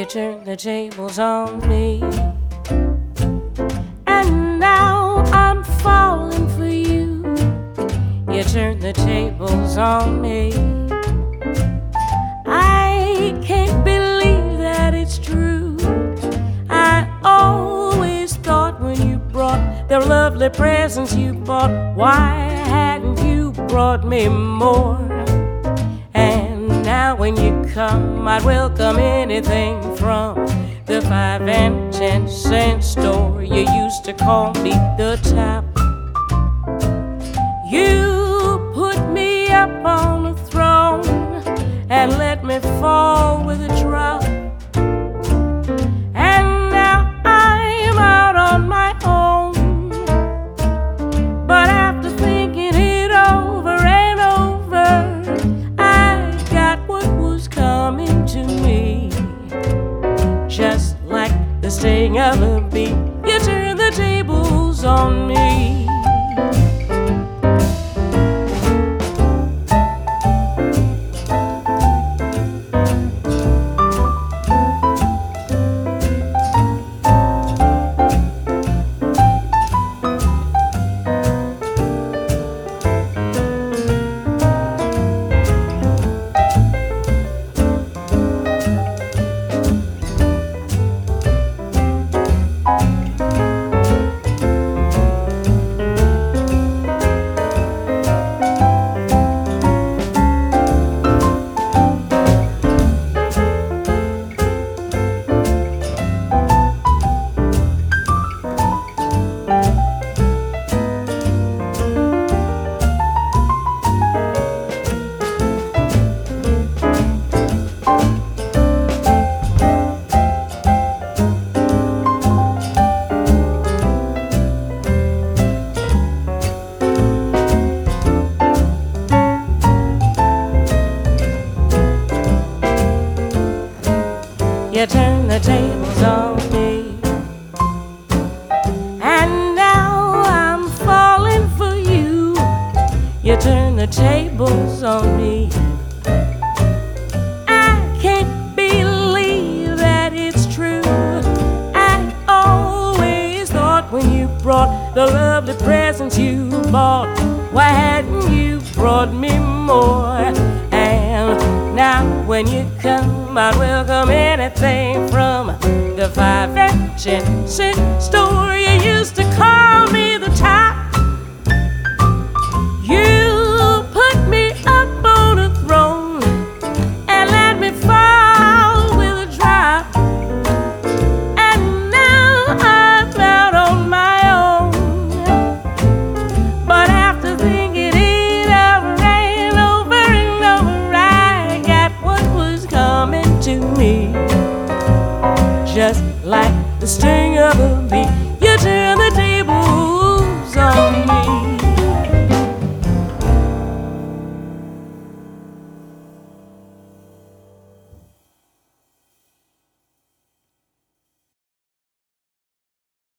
You turned the tables on me, and now I'm falling for you. You turned the tables on me. I can't believe that it's true. I always thought when you brought the lovely presents you bought, why hadn't you brought me more? And now when you come, I'd welcome anything from the 5 and 10 cent store. You used to call me the top. You put me up on a throne and let me fall with a drop. And now I'm out on my own. But after thinking it over and over, I got what was coming to me. Just like the sting of a bee, you turned the tables on me. You turned the tables on me, and now I'm falling for you. You turned the tables on me. I can't believe that it's true. I always thought when you brought the lovely presents you bought, why hadn't you brought me more? And now when you come, I'd welcome anything from the 5 and 10 cent store. You used to call me the top. You put me up on a throne and let me fall with a drop. And now I'm out on my own. But after thinking it over and over and over, I got what was coming to me. Just like the sting of a bee,